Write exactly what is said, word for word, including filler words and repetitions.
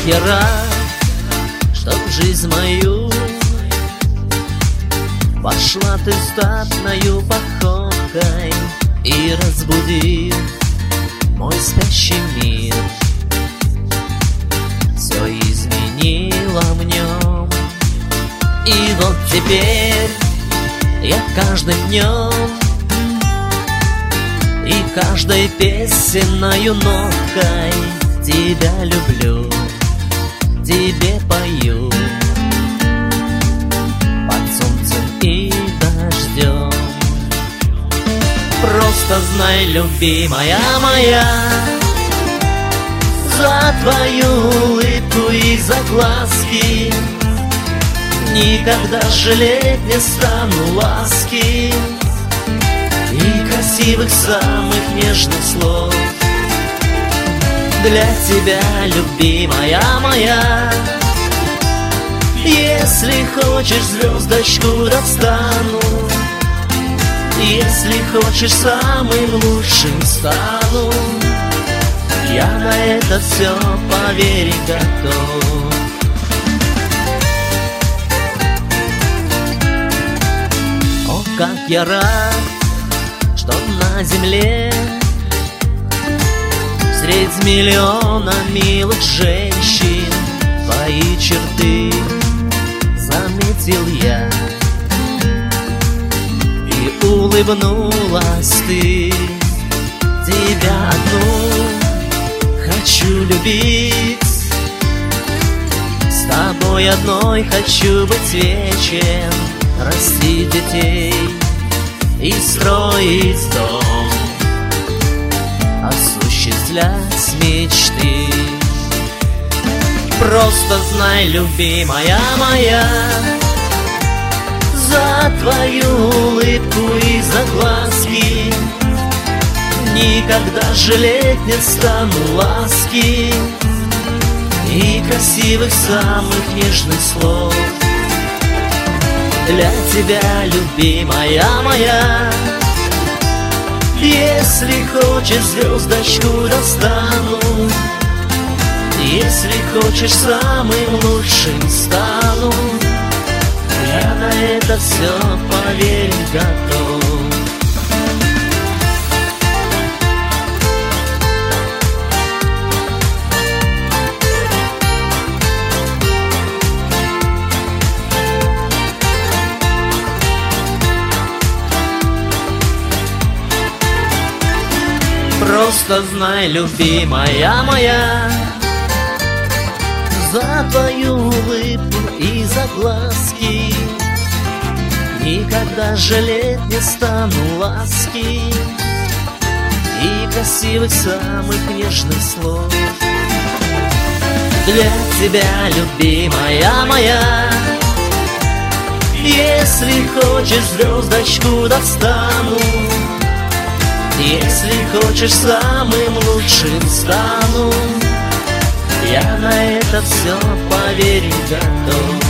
я рад, что в жизнь мою вошла ты статною походкой и разбудил мой спящий мир. Все изменило в нем, и вот теперь я каждым днем и каждой песенною ноткой тебя люблю, тебе пою под солнцем и дождем. Просто знай, любимая моя, за твою улыбку и за глазки никогда жалеть не стану ласки и красивых самых нежных слов. Для тебя, любимая моя, если хочешь, звездочку достану, если хочешь, самым лучшим стану. Я на это все поверить готов. О, как я рад, что на земле средь миллиона милых женщин твои черты заметил я. И улыбнулась ты, тебя одну хочу любить, с тобой одной хочу быть вечен, растить детей и строить дом, осуществлять мечты. Просто знай, любимая моя, за твою улыбку и за глазки никогда жалеть не стану ласки и красивых самых нежных слов. Для тебя, любимая моя, если хочешь, звездочку достану, если хочешь, самым лучшим стану. Я на это все поверить готов. Просто знай, любимая моя, за твою улыбку и за глазки никогда жалеть не стану ласки и красивых самых нежных слов. Для тебя, любимая моя, если хочешь, звездочку достану, если хочешь, самым лучшим стану. Я на это все поверить готов.